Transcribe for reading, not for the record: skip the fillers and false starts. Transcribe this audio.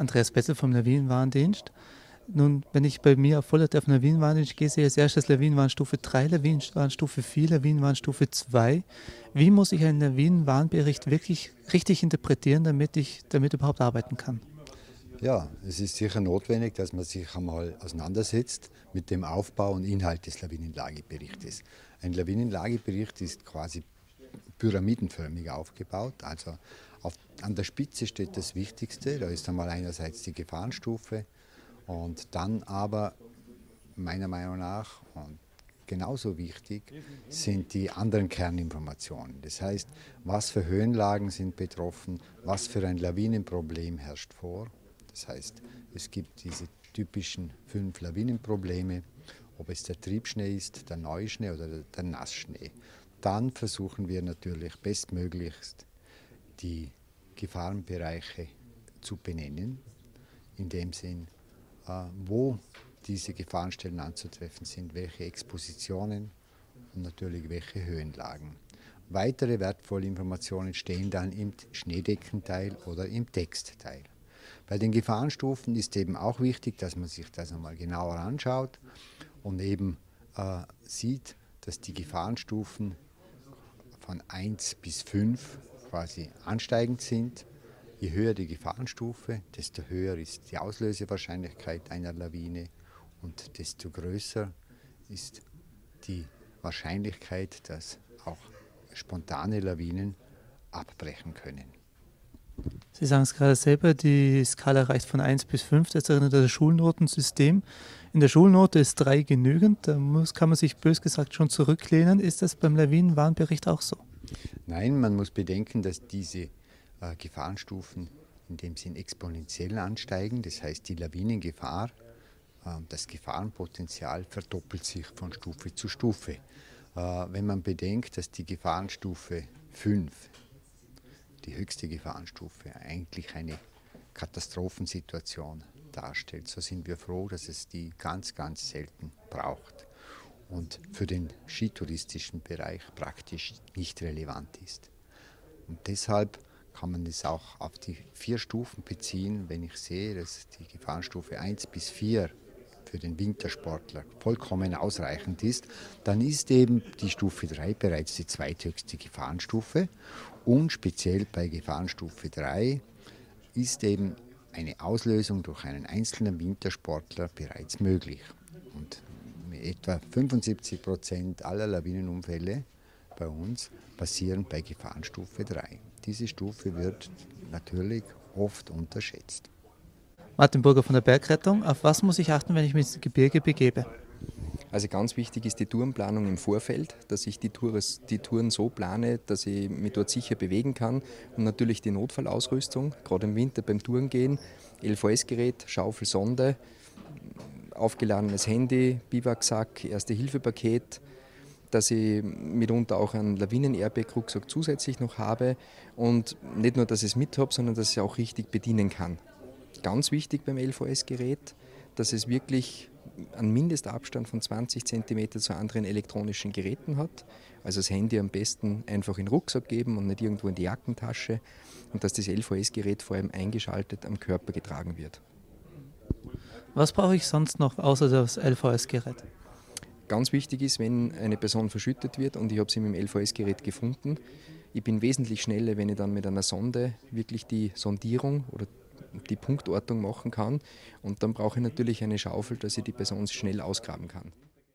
Andreas Betzel vom Lawinenwarndienst. Nun, wenn ich bei mir auf Vollert auf den Lawinenwarndienst gehe, sehe ich als erstes Lawinenwarnstufe 3, Lawinenwarnstufe 4, Lawinenwarnstufe 2. Wie muss ich einen Lawinenwarnbericht wirklich richtig interpretieren, damit ich damit überhaupt arbeiten kann? Ja, es ist sicher notwendig, dass man sich einmal auseinandersetzt mit dem Aufbau und Inhalt des Lawinenlageberichtes. Ein Lawinenlagebericht ist quasi pyramidenförmig aufgebaut. Also an der Spitze steht das Wichtigste. Da ist einmal einerseits die Gefahrenstufe und dann aber meiner Meinung nach und genauso wichtig sind die anderen Kerninformationen. Das heißt, was für Höhenlagen sind betroffen, was für ein Lawinenproblem herrscht vor. Das heißt, es gibt diese typischen 5 Lawinenprobleme, ob es der Triebschnee ist, der Neuschnee oder der Nassschnee. Dann versuchen wir natürlich bestmöglichst die Gefahrenbereiche zu benennen, in dem Sinn, wo diese Gefahrenstellen anzutreffen sind, welche Expositionen und natürlich welche Höhenlagen. Weitere wertvolle Informationen stehen dann im Schneedeckenteil oder im Textteil. Bei den Gefahrenstufen ist eben auch wichtig, dass man sich das einmal genauer anschaut und eben sieht, dass die Gefahrenstufen von 1 bis 5 quasi ansteigend sind. Je höher die Gefahrenstufe, desto höher ist die Auslösewahrscheinlichkeit einer Lawine und desto größer ist die Wahrscheinlichkeit, dass auch spontane Lawinen abbrechen können. Sie sagen es gerade selber, die Skala reicht von 1 bis 5, das erinnert an das Schulnotensystem. In der Schulnote ist 3 genügend, kann man sich bös gesagt schon zurücklehnen. Ist das beim Lawinenwarnbericht auch so? Nein, man muss bedenken, dass diese Gefahrenstufen in dem Sinn exponentiell ansteigen. Das heißt, die Lawinengefahr, das Gefahrenpotenzial verdoppelt sich von Stufe zu Stufe. Wenn man bedenkt, dass die Gefahrenstufe 5, die höchste Gefahrenstufe, eigentlich eine Katastrophensituation darstellt, so sind wir froh, dass es die ganz, ganz selten braucht und für den skitouristischen Bereich praktisch nicht relevant ist. Und deshalb kann man es auch auf die 4 Stufen beziehen. Wenn ich sehe, dass die Gefahrenstufe 1 bis 4 für den Wintersportler vollkommen ausreichend ist, dann ist eben die Stufe 3 bereits die zweithöchste Gefahrenstufe. Und speziell bei Gefahrenstufe 3 ist eben eine Auslösung durch einen einzelnen Wintersportler bereits möglich. Und etwa 75% aller Lawinenunfälle bei uns passieren bei Gefahrenstufe 3. Diese Stufe wird natürlich oft unterschätzt. Martin Burger von der Bergrettung. Auf was muss ich achten, wenn ich mich ins Gebirge begebe? Also ganz wichtig ist die Tourenplanung im Vorfeld, dass ich die Touren so plane, dass ich mich dort sicher bewegen kann. Und natürlich die Notfallausrüstung, gerade im Winter beim Tourengehen, LVS-Gerät, Schaufel, Sonde, aufgeladenes Handy, Biwaksack, Erste-Hilfe-Paket, dass ich mitunter auch einen Lawinen-Airbag-Rucksack zusätzlich noch habe und nicht nur, dass ich es mit habe, sondern dass ich es auch richtig bedienen kann. Ganz wichtig beim LVS-Gerät, dass es wirklich einen Mindestabstand von 20 cm zu anderen elektronischen Geräten hat. Also das Handy am besten einfach in den Rucksack geben und nicht irgendwo in die Jackentasche und dass das LVS-Gerät vor allem eingeschaltet am Körper getragen wird. Was brauche ich sonst noch außer das LVS-Gerät? Ganz wichtig ist, wenn eine Person verschüttet wird und ich habe sie mit dem LVS-Gerät gefunden, ich bin wesentlich schneller, wenn ich dann mit einer Sonde wirklich die Sondierung oder die Punktortung machen kann und dann brauche ich natürlich eine Schaufel, dass ich die Person schnell ausgraben kann.